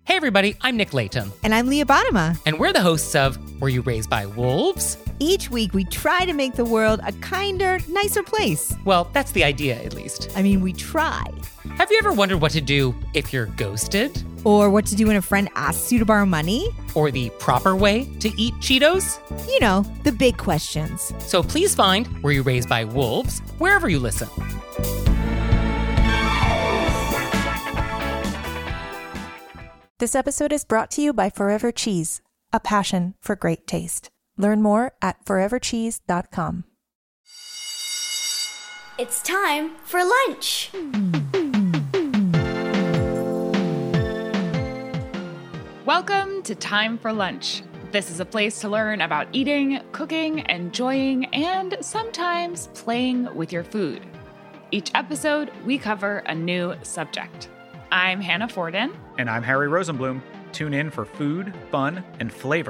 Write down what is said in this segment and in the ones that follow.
Hey everybody, I'm Nick Layton. And I'm Leah Bottima. And we're the hosts of Were You Raised by Wolves? Each week we try to make the world a kinder, nicer place. Well, that's the idea, at least. I mean, we try. Have you ever wondered what to do if you're ghosted? Or what to do when a friend asks you to borrow money? Or the proper way to eat Cheetos? You know, the big questions. So please find Were You Raised by Wolves wherever you listen. This episode is brought to you by Forever Cheese, a passion for great taste. Learn more at forevercheese.com. It's time for lunch. Welcome to Time for Lunch. This is a place to learn about eating, cooking, enjoying, and sometimes playing with your food. Each episode, we cover a new subject. I'm Hannah Forden. And I'm Harry Rosenblum. Tune in for food, fun, and flavor.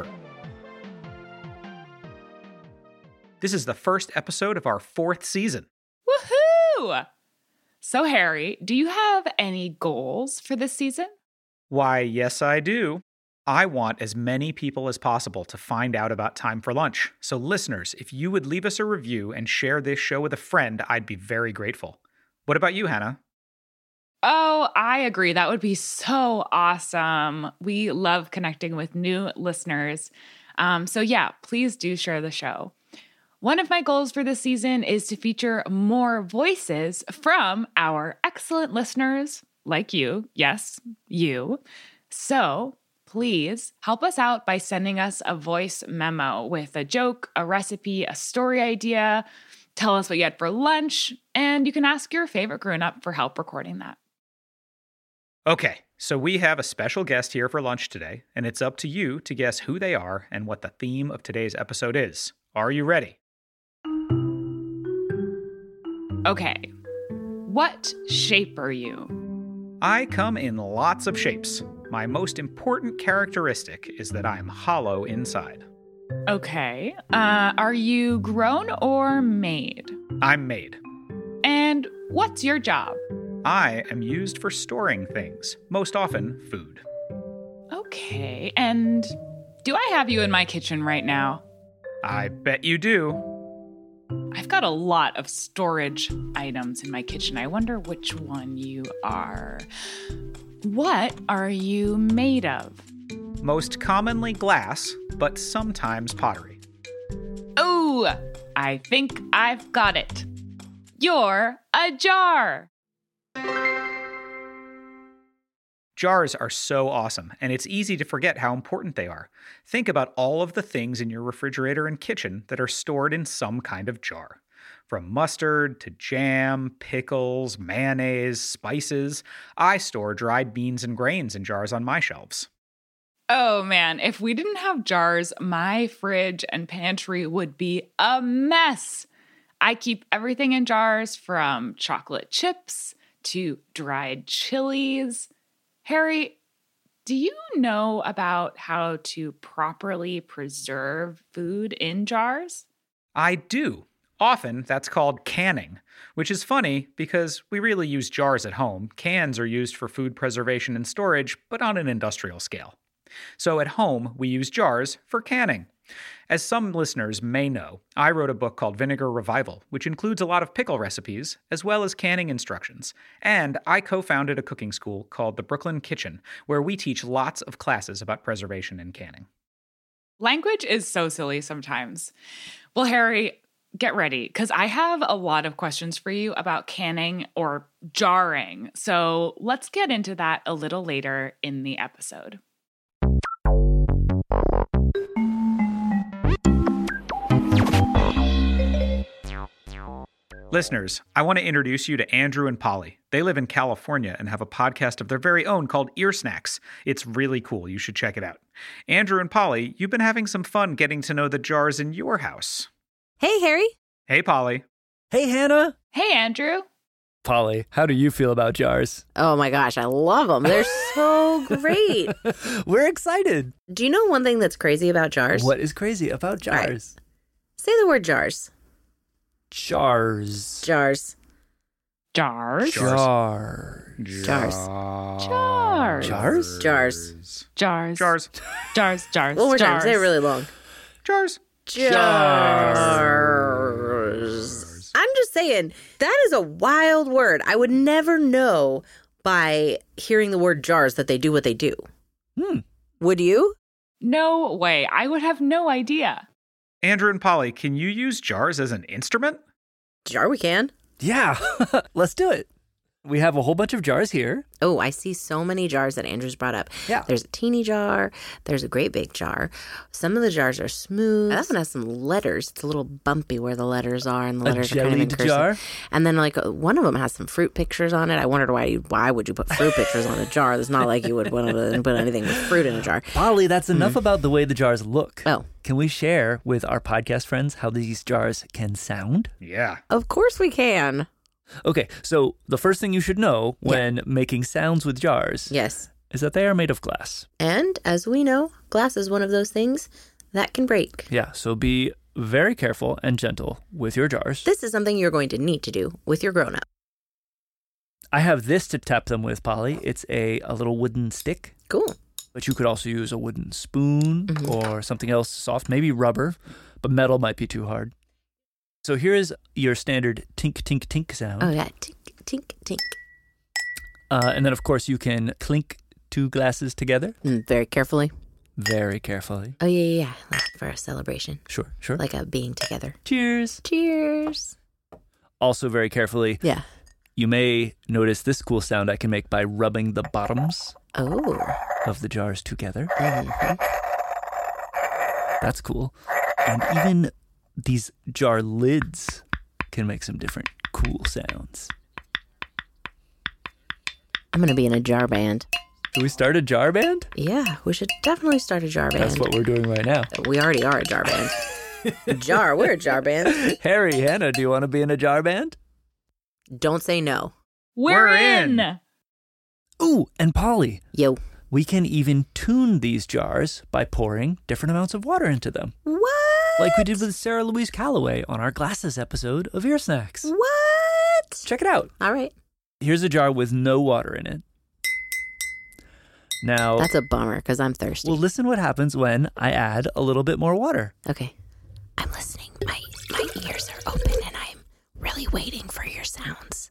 This is the first episode of our 4th season. Woohoo! So, Harry, do you have any goals for this season? Why, yes, I do. I want as many people as possible to find out about Time for Lunch. So, listeners, if you would leave us a review and share this show with a friend, I'd be very grateful. What about you, Hannah? Oh, I agree. That would be so awesome. We love connecting with new listeners. So yeah, please do share the show. One of my goals for this season is to feature more voices from our excellent listeners like you. Yes, you. So please help us out by sending us a voice memo with a joke, a recipe, a story idea. Tell us what you had for lunch, and you can ask your favorite grown-up for help recording that. Okay, so we have a special guest here for lunch today, and it's up to you to guess who they are and what the theme of today's episode is. Are you ready? Okay, what shape are you? I come in lots of shapes. My most important characteristic is that I'm hollow inside. Okay, are you grown or made? I'm made. And what's your job? I am used for storing things, most often food. Okay, and do I have you in my kitchen right now? I bet you do. I've got a lot of storage items in my kitchen. I wonder which one you are. What are you made of? Most commonly glass, but sometimes pottery. Oh, I think I've got it. You're a jar. Jars are so awesome, and it's easy to forget how important they are. Think about all of the things in your refrigerator and kitchen that are stored in some kind of jar. From mustard to jam, pickles, mayonnaise, spices, I store dried beans and grains in jars on my shelves. Oh man, if we didn't have jars, my fridge and pantry would be a mess. I keep everything in jars, from chocolate chips to dried chilies. Harry, do you know about how to properly preserve food in jars? I do. Often that's called canning, which is funny because we really use jars at home. Cans are used for food preservation and storage, but on an industrial scale. So at home, we use jars for canning. As some listeners may know, I wrote a book called Vinegar Revival, which includes a lot of pickle recipes, as well as canning instructions. And I co-founded a cooking school called the Brooklyn Kitchen, where we teach lots of classes about preservation and canning. Language is so silly sometimes. Well, Harry, get ready, because I have a lot of questions for you about canning or jarring. So let's get into that a little later in the episode. Listeners, I want to introduce you to Andrew and Polly. They live in California and have a podcast of their very own called Ear Snacks. It's really cool. You should check it out. Andrew and Polly, you've been having some fun getting to know the jars in your house. Hey, Harry. Hey, Polly. Hey, Hannah. Hey, Andrew. Polly, how do you feel about jars? Oh my gosh, I love them. They're so great. We're excited. Do you know one thing that's crazy about jars? What is crazy about jars? Say the word jars. Jars. Jars. Jars? Jars. Jars. Jars. Jars? Jars. Jars. Jars. Jars. Jars. One more time. Jars. Say it really long. Jars. Jars. I'm just saying, that is a wild word. I would never know by hearing the word jars that they do what they do. Would you? No way. I would have no idea. Andrew and Polly, can you use jars as an instrument? Jar we can. Yeah, let's do it. We have a whole bunch of jars here. Oh, I see so many jars that Andrew's brought up. Yeah. There's a teeny jar. There's a great big jar. Some of the jars are smooth. That one has some letters. It's a little bumpy where the letters are, and the letters are kind of in jellied cursive. jar? And then, like, one of them has some fruit pictures on it. I wondered why would you put fruit pictures on a jar? It's not like you would want to put anything with fruit in a jar. Polly, that's enough about the way the jars look. Oh. Can we share with our podcast friends how these jars can sound? Yeah. Of course we can. Okay, so the first thing you should know when making sounds with jars Yes. is that they are made of glass. And as we know, glass is one of those things that can break. Yeah, so be very careful and gentle with your jars. This is something you're going to need to do with your grown-up. I have this to tap them with, Polly. It's a little wooden stick, Cool. but you could also use a wooden spoon or something else soft, maybe rubber, but metal might be too hard. So here is your standard tink, tink, tink sound. Oh, yeah. Tink, tink, tink. And then, of course, you can clink two glasses together Very carefully. very carefully. Oh, yeah. Like for a celebration. Sure, sure. Like a being together. Cheers. Cheers. Also very carefully. Yeah. You may notice this cool sound I can make by rubbing the bottoms Oh. of the jars together. Mhm. That's cool. And even these jar lids can make some different cool sounds. I'm going to be in a jar band. Should we start a jar band? Yeah, we should definitely start a jar band. That's what we're doing right now. We already are a jar band. We're a jar band. Harry, Hannah, do you want to be in a jar band? Don't say no. We're in. in. Ooh, and Polly, Yo. we can even tune these jars by pouring different amounts of water into them. What? Like we did with Sarah Louise Calloway on our Glasses episode of Ear Snacks. What? Check it out. All right. Here's a jar with no water in it. Now, That's a bummer because I'm thirsty. well, listen what happens when I add a little bit more water. Okay. I'm listening. My ears are open and I'm really waiting for your sounds.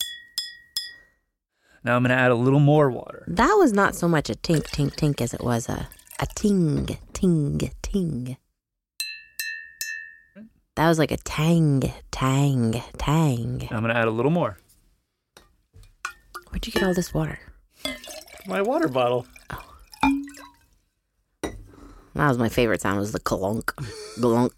Now I'm going to add a little more water. That was not so much a tink, tink, tink as it was a ting, ting, ting. That was like a tang, tang, tang. I'm going to add a little more. Where'd you get all this water? My water bottle. That was my favorite sound, was the clunk, glunk.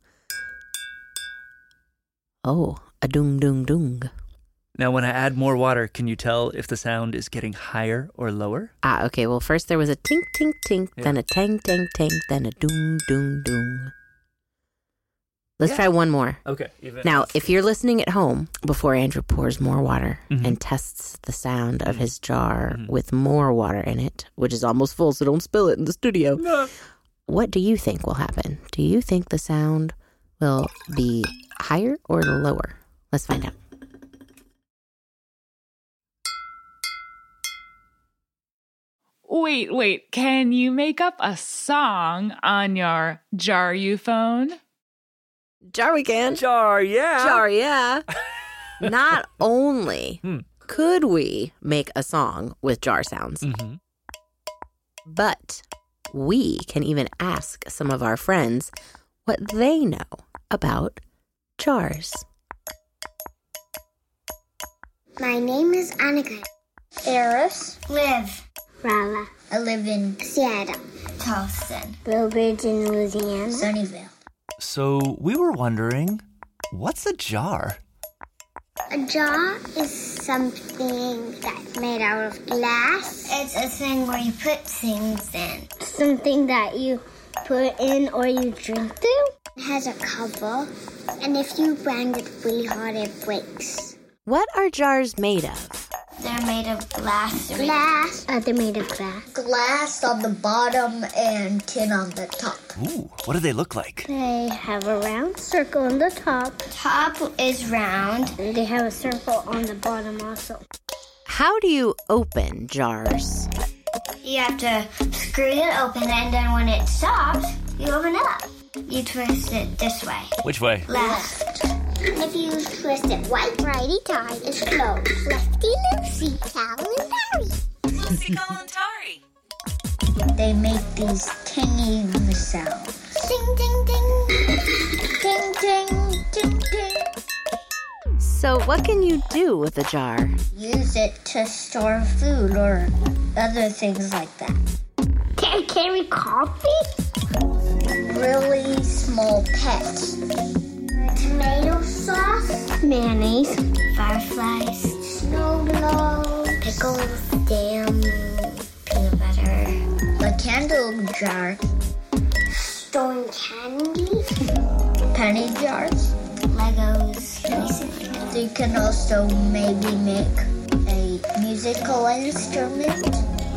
Oh, a dung, dung, dung. Now, when I add more water, can you tell if the sound is getting higher or lower? Okay, well, first there was a tink, tink, tink, then a tang, tang, tang, then a dung, dung, dung. Let's try one more. Okay. Now, if you're listening at home, before Andrew pours more water and tests the sound of his jar with more water in it, which is almost full, so don't spill it in the studio, what do you think will happen? Do you think the sound will be higher or lower? Let's find out. Wait. Can you make up a song on your Jar-U-phone? Jar we can. Jar, yeah. Jar, yeah. Not only could we make a song with jar sounds, but we can even ask some of our friends what they know about jars. My name is Annika. Eris. Liv. Rala. I live in Seattle. Charleston. Bridge in Louisiana. Sunnyvale. So we were wondering, what's a jar? A jar is something that's made out of glass. It's a thing where you put things in. Something that you put in or you drink through. It has a cover, and if you bang it really hard, it breaks. What are jars made of? They're made of glass. Glass. They're made of glass. Glass on the bottom and tin on the top. Ooh, what do they look like? They have a round circle on the top. Top is round. And they have a circle on the bottom also. How do you open jars? You have to screw it open, and then when it stops, you open it up. You twist it this way. Which way? Left. If you twist it righty tie is closed. Lefty loosey, Calvin and Barry. Lucy Kalantari. They make these tinging sounds. Ding, ding, ding. Ding, ding, ding, ding. So what can you do with a jar? Use it to store food or other things like that. Can it carry coffee? Really small pets. Tomato sauce. Mayonnaise. Fireflies. Snow globes. Pickles. Jam. Peanut butter. A candle jar. Storing candies. Penny jars. Legos. So you can also maybe make a musical instrument.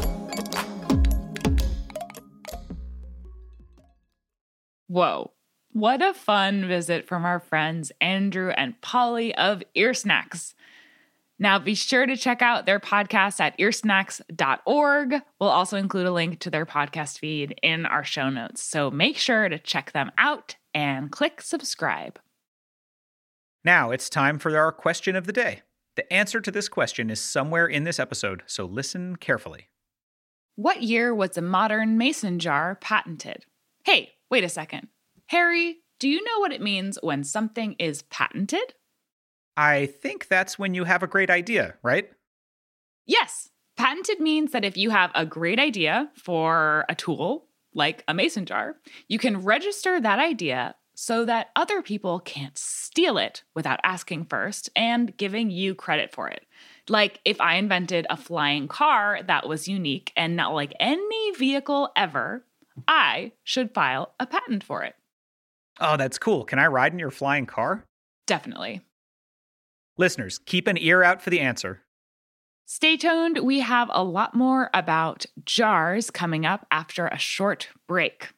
Whoa. What a fun visit from our friends Andrew and Polly of Ear Snacks. Now be sure to check out their podcast at earsnacks.org. We'll also include a link to their podcast feed in our show notes. So make sure to check them out and click subscribe. Now it's time for our question of the day. The answer to this question is somewhere in this episode, so listen carefully. What year was the modern mason jar patented? Hey, wait a second. Harry, do you know what it means when something is patented? I think that's when you have a great idea, right? Yes. Patented means that if you have a great idea for a tool, like a mason jar, you can register that idea so that other people can't steal it without asking first and giving you credit for it. Like if I invented a flying car that was unique and not like any vehicle ever, I should file a patent for it. Oh, that's cool. Can I ride in your flying car? Definitely. Listeners, keep an ear out for the answer. Stay tuned. We have a lot more about jars coming up after a short break.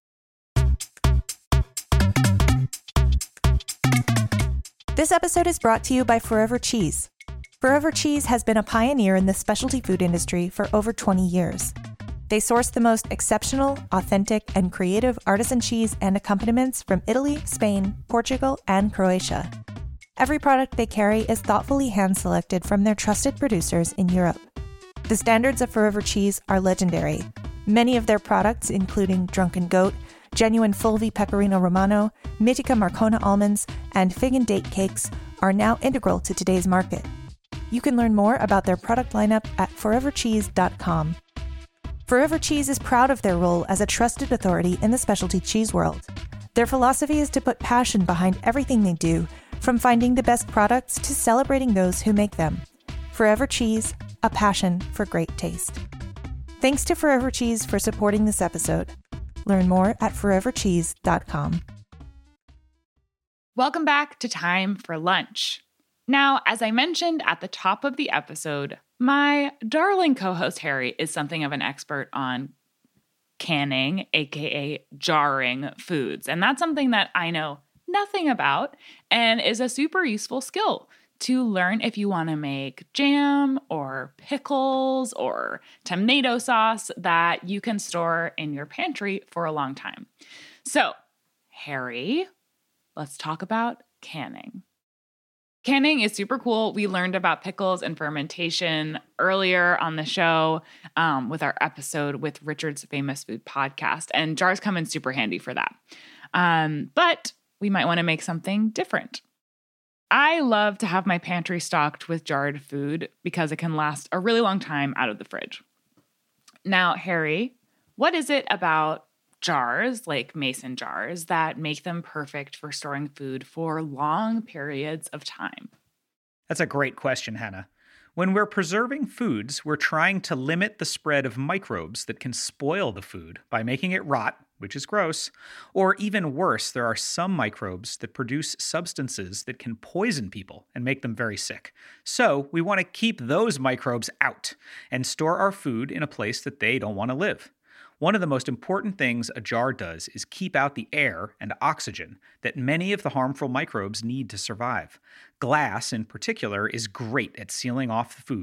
This episode is brought to you by Forever Cheese. Forever Cheese has been a pioneer in the specialty food industry for over 20 years. They source the most exceptional, authentic, and creative artisan cheese and accompaniments from Italy, Spain, Portugal, and Croatia. Every product they carry is thoughtfully hand-selected from their trusted producers in Europe. The standards of Forever Cheese are legendary. Many of their products, including Drunken Goat, genuine Fulvi Pecorino Romano, Mitica Marcona almonds, and fig and date cakes, are now integral to today's market. You can learn more about their product lineup at forevercheese.com. Forever Cheese is proud of their role as a trusted authority in the specialty cheese world. Their philosophy is to put passion behind everything they do, from finding the best products to celebrating those who make them. Forever Cheese, a passion for great taste. Thanks to Forever Cheese for supporting this episode. Learn more at forevercheese.com. Welcome back to Time for Lunch. Now, as I mentioned at the top of the episode, my darling co-host Harry is something of an expert on canning, aka jarring foods. And that's something that I know nothing about and is a super useful skill to learn if you want to make jam or pickles or tomato sauce that you can store in your pantry for a long time. So, Harry, let's talk about canning. Canning is super cool. We learned about pickles and fermentation earlier on the show with our episode with Richard's Famous Food Podcast, and jars come in super handy for that. But we might want to make something different. I love to have my pantry stocked with jarred food because it can last a really long time out of the fridge. Now, Harry, what is it about jars, like mason jars, that make them perfect for storing food for long periods of time? That's a great question, Hannah. When we're preserving foods, we're trying to limit the spread of microbes that can spoil the food by making it rot, which is gross. Or even worse, there are some microbes that produce substances that can poison people and make them very sick. So we want to keep those microbes out and store our food in a place that they don't want to live. One of the most important things a jar does is keep out the air and oxygen that many of the harmful microbes need to survive. Glass, in particular, is great at sealing off the food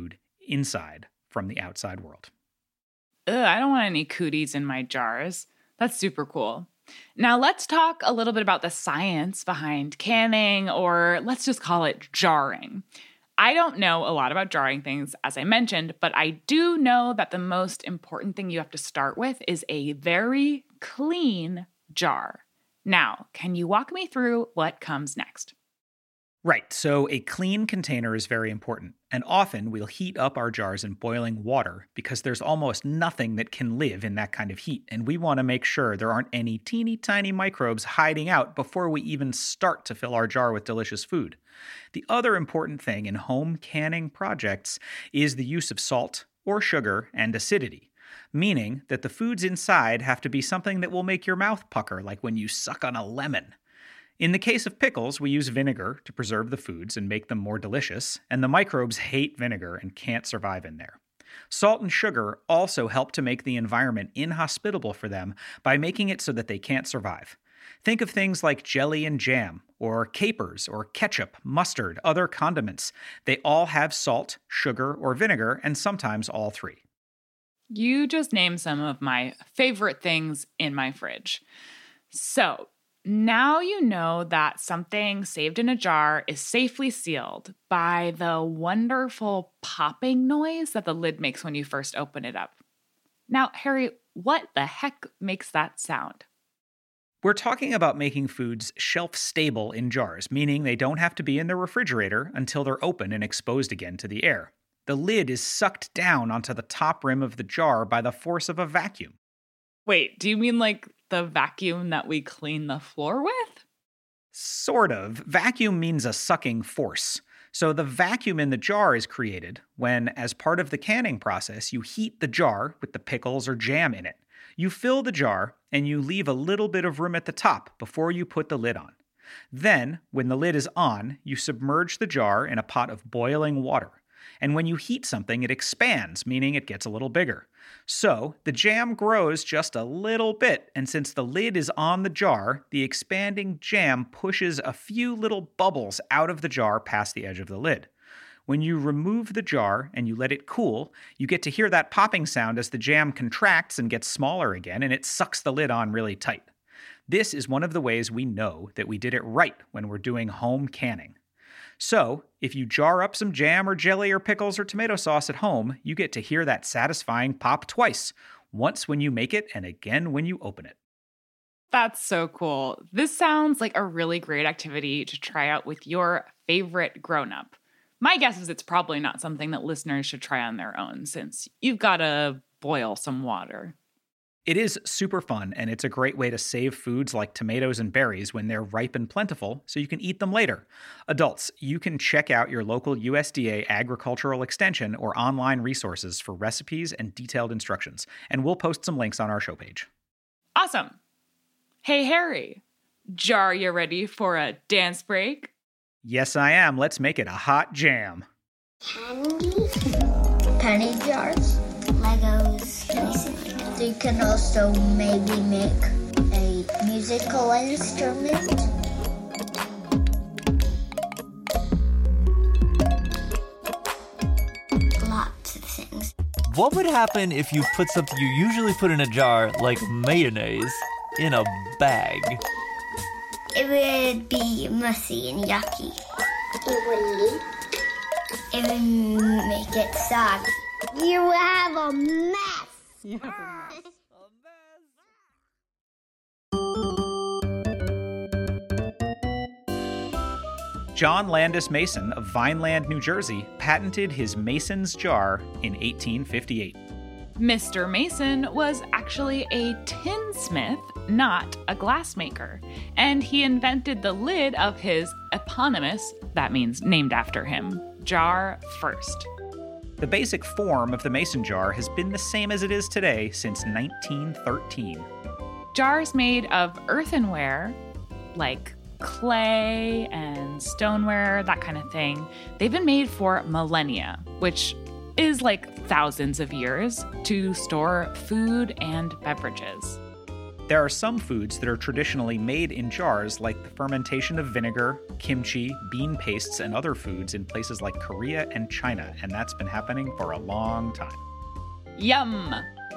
inside from the outside world. Ugh, I don't want any cooties in my jars. That's super cool. Now let's talk a little bit about the science behind canning, or let's just call it jarring. I don't know a lot about jarring things, as I mentioned, but I do know that the most important thing you have to start with is a very clean jar. Now, can you walk me through what comes next? Right, so a clean container is very important, and often we'll heat up our jars in boiling water because there's almost nothing that can live in that kind of heat, and we want to make sure there aren't any teeny tiny microbes hiding out before we even start to fill our jar with delicious food. The other important thing in home canning projects is the use of salt or sugar and acidity, meaning that the foods inside have to be something that will make your mouth pucker, like when you suck on a lemon. In the case of pickles, we use vinegar to preserve the foods and make them more delicious, and the microbes hate vinegar and can't survive in there. Salt and sugar also help to make the environment inhospitable for them by making it so that they can't survive. Think of things like jelly and jam, or capers, or ketchup, mustard, other condiments. They all have salt, sugar, or vinegar, and sometimes all three. You just named some of my favorite things in my fridge. So, now you know that something saved in a jar is safely sealed by the wonderful popping noise that the lid makes when you first open it up. Now, Harry, what the heck makes that sound? We're talking about making foods shelf-stable in jars, meaning they don't have to be in the refrigerator until they're open and exposed again to the air. The lid is sucked down onto the top rim of the jar by the force of a vacuum. Wait, do you mean like the vacuum that we clean the floor with? Sort of. Vacuum means a sucking force. So the vacuum in the jar is created when, as part of the canning process, you heat the jar with the pickles or jam in it. You fill the jar and you leave a little bit of room at the top before you put the lid on. Then, when the lid is on, you submerge the jar in a pot of boiling water. And when you heat something, it expands, meaning it gets a little bigger. So the jam grows just a little bit, and since the lid is on the jar, the expanding jam pushes a few little bubbles out of the jar past the edge of the lid. When you remove the jar and you let it cool, you get to hear that popping sound as the jam contracts and gets smaller again, and it sucks the lid on really tight. This is one of the ways we know that we did it right when we're doing home canning. So, if you jar up some jam or jelly or pickles or tomato sauce at home, you get to hear that satisfying pop twice, once when you make it and again when you open it. That's so cool. This sounds like a really great activity to try out with your favorite grown-up. My guess is it's probably not something that listeners should try on their own, since you've got to boil some water. It is super fun, and it's a great way to save foods like tomatoes and berries when they're ripe and plentiful, so you can eat them later. Adults, you can check out your local USDA Agricultural Extension or online resources for recipes and detailed instructions, and we'll post some links on our show page. Awesome. Hey, Harry, jar you ready for a dance break? Yes, I am. Let's make it a hot jam. Candy, penny jars, Legos, anything like that. You can also maybe make a musical instrument. Lots of things. What would happen if you put something you usually put in a jar, like mayonnaise, in a bag? It would be messy and yucky. It would leak. It would make it soggy. You have a mess. John Landis Mason of Vineland, New Jersey, patented his Mason's jar in 1858. Mr. Mason was actually a tinsmith, not a glassmaker, and he invented the lid of his eponymous, that means named after him, jar first. The basic form of the mason jar has been the same as it is today since 1913. Jars made of earthenware, like clay and stoneware, that kind of thing, they've been made for millennia, which is like thousands of years, to store food and beverages. There are some foods that are traditionally made in jars, like the fermentation of vinegar, kimchi, bean pastes, and other foods in places like Korea and China, and that's been happening for a long time. Yum!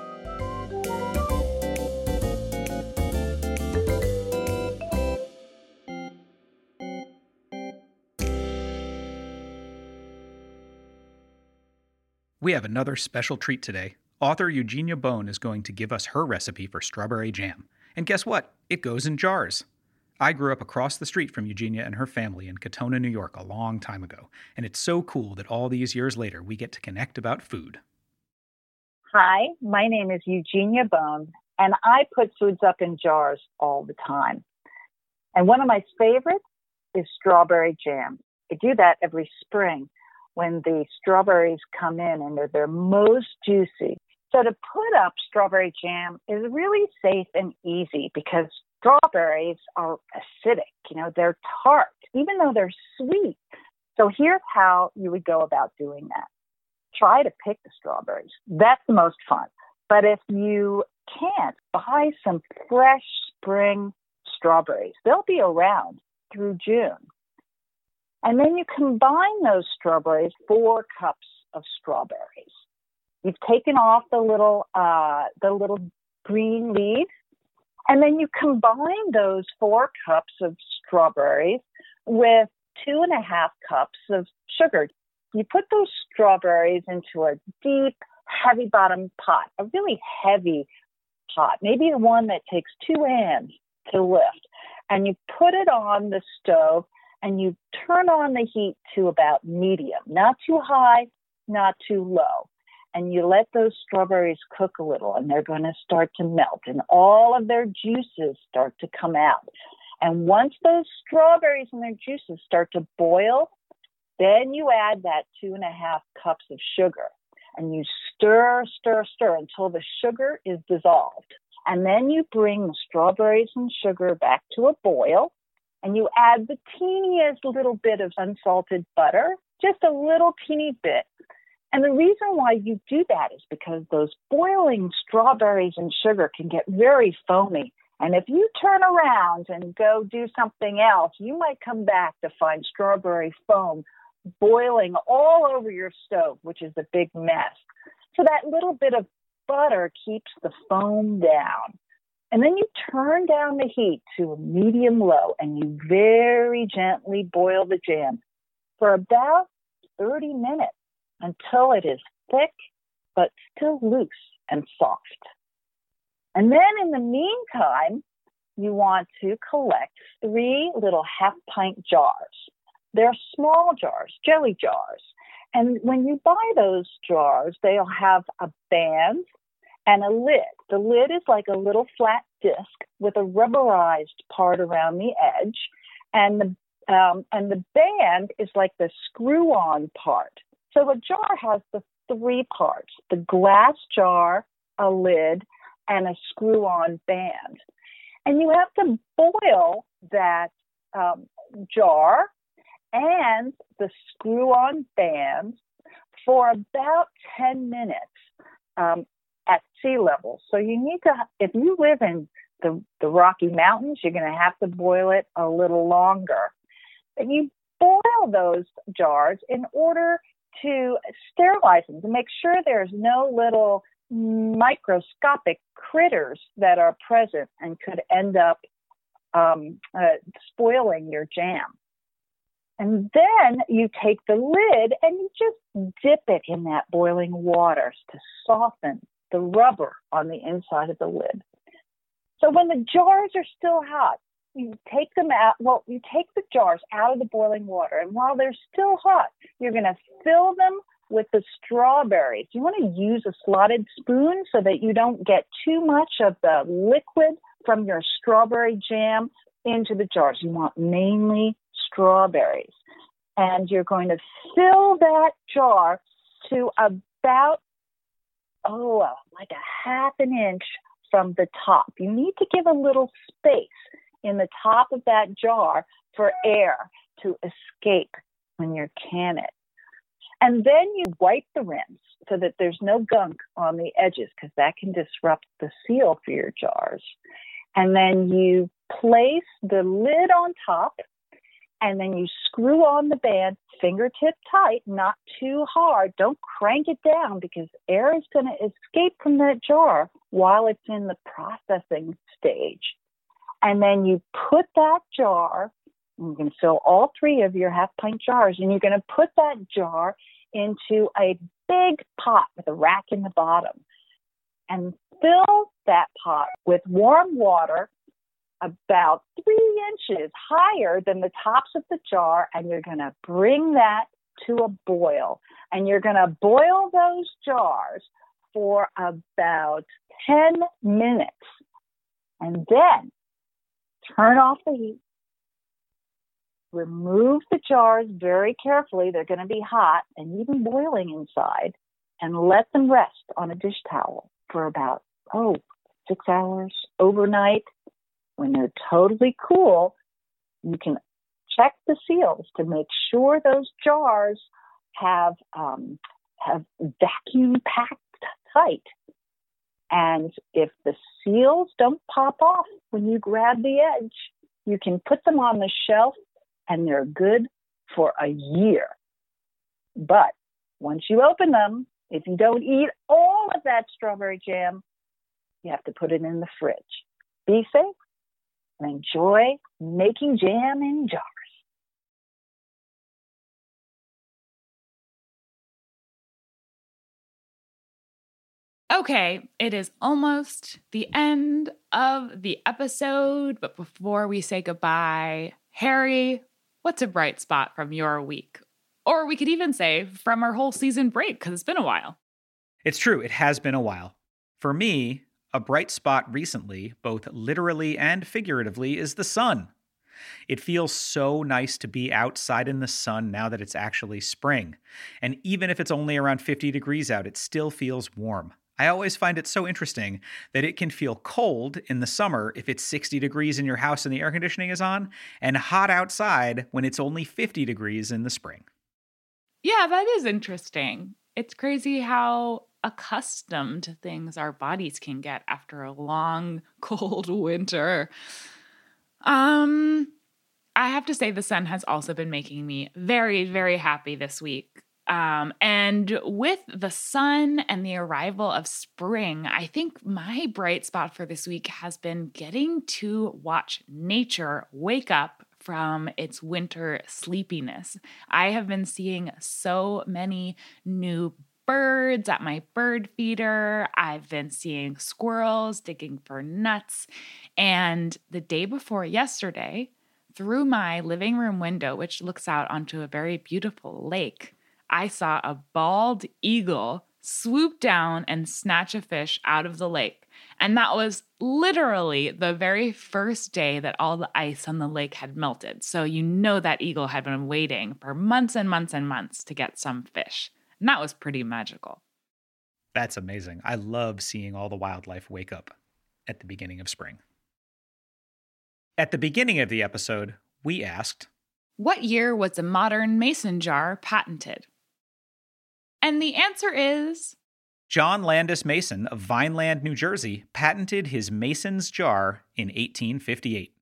We have another special treat today. Author Eugenia Bone is going to give us her recipe for strawberry jam. And guess what? It goes in jars. I grew up across the street from Eugenia and her family in Katona, New York a long time ago, and it's so cool that all these years later we get to connect about food. Hi, my name is Eugenia Bone, and I put foods up in jars all the time. And one of my favorites is strawberry jam. I do that every spring when the strawberries come in and they're most juicy. So to put up strawberry jam is really safe and easy because strawberries are acidic. They're tart, even though they're sweet. So here's how you would go about doing that. Try to pick the strawberries. That's the most fun. But if you can't, buy some fresh spring strawberries. They'll be around through June. And then you combine those strawberries, 4 cups of strawberries. You've taken off the little green leaves, and then you combine those 4 cups of strawberries with 2.5 cups of sugar. You put those strawberries into a deep, heavy-bottom pot, a really heavy pot, maybe one that takes 2 hands to lift. And you put it on the stove, and you turn on the heat to about medium, not too high, not too low. And you let those strawberries cook a little, and they're going to start to melt, and all of their juices start to come out. And once those strawberries and their juices start to boil, then you add that 2.5 cups of sugar, and you stir until the sugar is dissolved. And then you bring the strawberries and sugar back to a boil, and you add the teeniest little bit of unsalted butter, just a little teeny bit. And the reason why you do that is because those boiling strawberries and sugar can get very foamy. And if you turn around and go do something else, you might come back to find strawberry foam boiling all over your stove, which is a big mess. So that little bit of butter keeps the foam down. And then you turn down the heat to a medium-low, and you very gently boil the jam for about 30 minutes until it is thick but still loose and soft. And then in the meantime, you want to collect 3 little half-pint jars. They're small jars, jelly jars. And when you buy those jars, they'll have a band and a lid. The lid is like a little flat disc with a rubberized part around the edge, and the band is like the screw-on part. So a jar has the 3 parts: the glass jar, a lid, and a screw-on band. And you have to boil that jar and the screw-on band for about 10 minutes at sea level. So you need to, if you live in the Rocky Mountains, you're going to have to boil it a little longer. And you boil those jars in order to sterilize them, to make sure there's no little microscopic critters that are present and could end up spoiling your jam. And then you take the lid and you just dip it in that boiling water to soften the rubber on the inside of the lid. So when the jars are still hot, you take them out. Well, you take the jars out of the boiling water, and while they're still hot, you're going to fill them with the strawberries. You want to use a slotted spoon so that you don't get too much of the liquid from your strawberry jam into the jars. You want mainly strawberries. And you're going to fill that jar to about, like a half an inch from the top. You need to give a little space in the top of that jar for air to escape when you can it. And then you wipe the rims so that there's no gunk on the edges, because that can disrupt the seal for your jars. And then you place the lid on top, and then you screw on the band fingertip tight, not too hard. Don't crank it down because air is going to escape from that jar while it's in the processing stage. And then you put that jar, and you're going to fill all 3 of your half-pint jars, and you're going to put that jar into a big pot with a rack in the bottom and fill that pot with warm water about 3 inches higher than the tops of the jar, and you're going to bring that to a boil. And you're going to boil those jars for about 10 minutes. And then turn off the heat. Remove the jars very carefully. They're going to be hot and even boiling inside. And let them rest on a dish towel for about, 6 hours overnight. When they're totally cool, you can check the seals to make sure those jars have vacuum packed tight. And if the seals don't pop off when you grab the edge, you can put them on the shelf and they're good for a year. But once you open them, if you don't eat all of that strawberry jam, you have to put it in the fridge. Be safe and enjoy making jam in jars. Okay, it is almost the end of the episode, but before we say goodbye, Harry, what's a bright spot from your week? Or we could even say from our whole season break, because it's been a while. It's true, it has been a while. For me, a bright spot recently, both literally and figuratively, is the sun. It feels so nice to be outside in the sun now that it's actually spring. And even if it's only around 50 degrees out, it still feels warm. I always find it so interesting that it can feel cold in the summer if it's 60 degrees in your house and the air conditioning is on, and hot outside when it's only 50 degrees in the spring. Yeah, that is interesting. It's crazy how accustomed to things our bodies can get after a long, cold winter. I have to say the sun has also been making me very, very happy this week. And with the sun and the arrival of spring, I think my bright spot for this week has been getting to watch nature wake up from its winter sleepiness. I have been seeing so many new birds at my bird feeder. I've been seeing squirrels digging for nuts. And the day before yesterday, through my living room window, which looks out onto a very beautiful lake, I saw a bald eagle swoop down and snatch a fish out of the lake. And that was literally the very first day that all the ice on the lake had melted. So you know that eagle had been waiting for months and months and months to get some fish. And that was pretty magical. That's amazing. I love seeing all the wildlife wake up at the beginning of spring. At the beginning of the episode, we asked, what year was the modern mason jar patented? And the answer is... John Landis Mason of Vineland, New Jersey, patented his Mason's jar in 1858.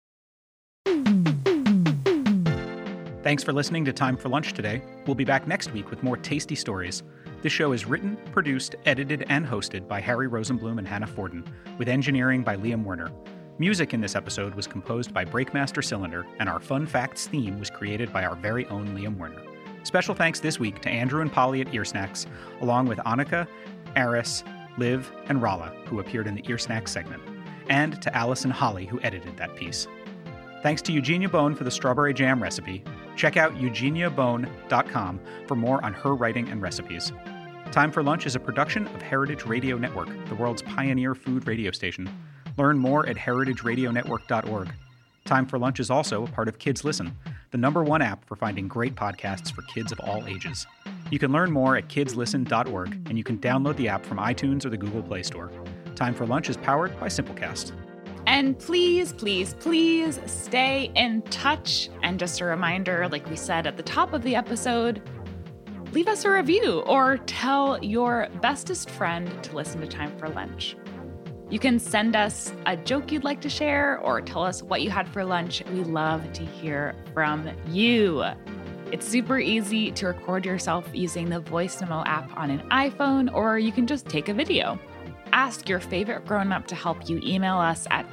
Thanks for listening to Time for Lunch today. We'll be back next week with more tasty stories. This show is written, produced, edited, and hosted by Harry Rosenblum and Hannah Forden, with engineering by Liam Werner. Music in this episode was composed by Breakmaster Cylinder, and our Fun Facts theme was created by our very own Liam Werner. Special thanks this week to Andrew and Polly at Ear Snacks, along with Annika, Aris, Liv, and Rala, who appeared in the Ear Snacks segment, and to Alice and Holly, who edited that piece. Thanks to Eugenia Bone for the strawberry jam recipe. Check out eugeniabone.com for more on her writing and recipes. Time for Lunch is a production of Heritage Radio Network, the world's pioneer food radio station. Learn more at heritageradionetwork.org. Time for Lunch is also a part of Kids Listen, the #1 app for finding great podcasts for kids of all ages. You can learn more at kidslisten.org, and you can download the app from iTunes or the Google Play Store. Time for Lunch is powered by Simplecast. And please, please, please stay in touch. And just a reminder, like we said at the top of the episode, leave us a review or tell your bestest friend to listen to Time for Lunch. You can send us a joke you'd like to share or tell us what you had for lunch. We love to hear from you. It's super easy to record yourself using the Voice Memo app on an iPhone, or you can just take a video. Ask your favorite grown-up to help you. Email us at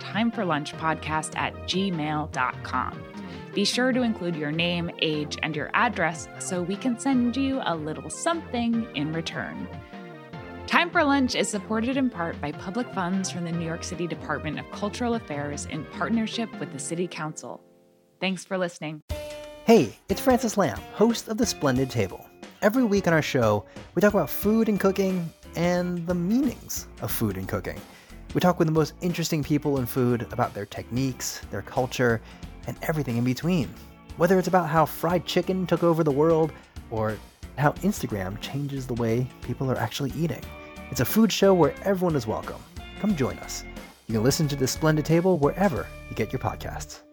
timeforlunchpodcast@gmail.com. Be sure to include your name, age, and your address so we can send you a little something in return. Time for Lunch is supported in part by public funds from the New York City Department of Cultural Affairs in partnership with the City Council. Thanks for listening. Hey, it's Francis Lamb, host of The Splendid Table. Every week on our show, we talk about food and cooking and the meanings of food and cooking. We talk with the most interesting people in food about their techniques, their culture, and everything in between. Whether it's about how fried chicken took over the world or how Instagram changes the way people are actually eating. It's a food show where everyone is welcome. Come join us. You can listen to The Splendid Table wherever you get your podcasts.